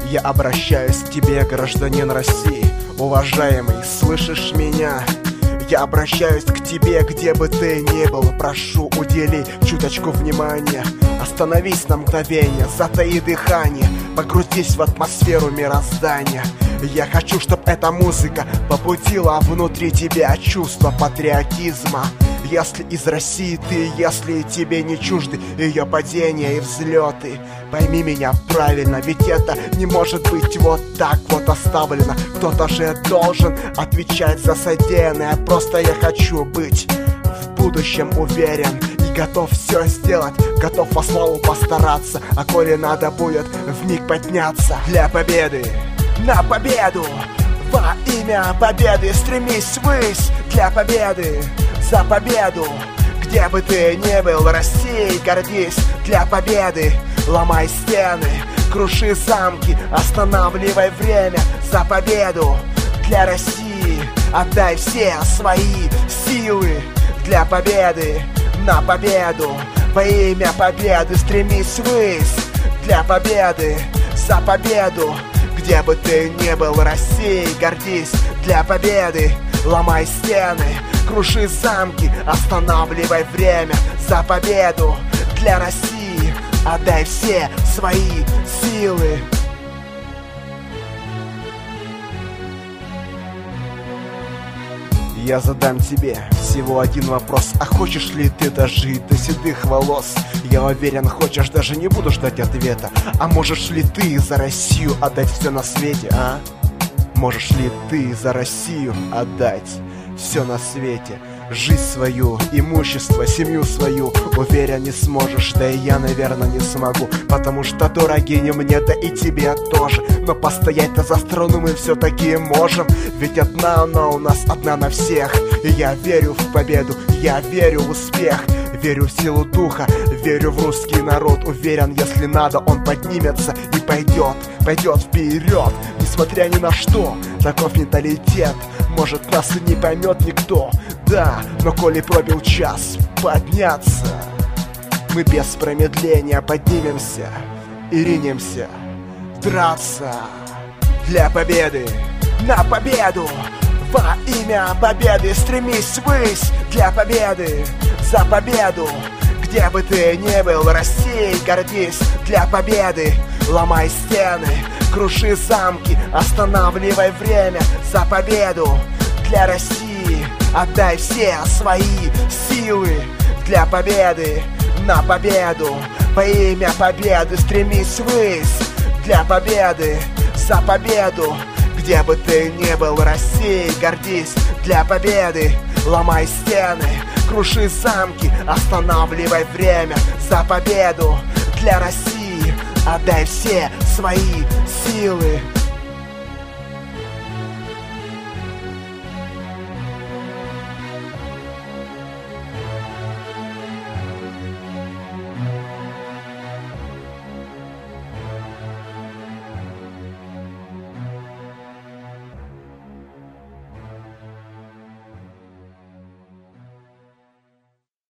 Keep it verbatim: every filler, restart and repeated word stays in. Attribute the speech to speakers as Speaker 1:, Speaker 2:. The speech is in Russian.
Speaker 1: Я обращаюсь к тебе, гражданин России. Уважаемый, слышишь меня? Я обращаюсь к тебе, где бы ты ни был. Прошу, удели чуточку внимания. Остановись на мгновение, затаи дыхание, погрузись в атмосферу мироздания. Я хочу, чтоб эта музыка побудила внутри тебя чувство патриотизма. Если из России ты, если тебе не чужды ее падения и взлеты, пойми меня правильно, ведь это не может быть вот так вот оставлено. Кто-то же должен отвечать за содеянное. Просто я хочу быть в будущем уверен и готов все сделать, готов во славу постараться. А коли надо будет вмиг подняться для победы, на победу, во имя победы стремись ввысь. Для победы, за победу, где бы ты ни был, Россией гордись. Для победы ломай стены, круши замки, останавливай время. За победу, для России отдай все свои силы. Для победы, на победу, во имя победы стремись ввысь. Для победы, за победу, где бы ты ни был, Россией гордись. Для победы ломай стены, круши замки, останавливай время. За победу, для России отдай все свои силы. Я задам тебе всего один вопрос: а хочешь ли ты дожить до седых волос? Я уверен, хочешь, даже не буду ждать ответа. А можешь ли ты за Россию отдать все на свете, а? Можешь ли ты за Россию отдать все на свете? Жизнь свою, имущество, семью свою, уверен, не сможешь. Да и я, наверное, не смогу, потому что дороги не мне, да и тебе тоже. Но постоять-то за страну мы все-таки можем, ведь одна она у нас, одна на всех. И я верю в победу, я верю в успех, верю в силу духа, верю в русский народ. Уверен, если надо, он поднимется и пойдет, пойдет вперед, несмотря ни на что. Таков менталитет, может, нас и не поймет никто. Да, но коли пробил час подняться, мы без промедления поднимемся и ринемся драться. Для победы, на победу, во имя победы стремись ввысь. Для победы, за победу, где бы ты ни был, Россией гордись. Для победы ломай стены, круши замки, останавливай время. За победу, для России отдай все свои силы. Для победы, на победу, во имя победы стремись ввысь. Для победы, за победу, где бы ты ни был, Россией гордись. Для победы ломай стены, круши замки, останавливай время. За победу, для России отдай все свои силы.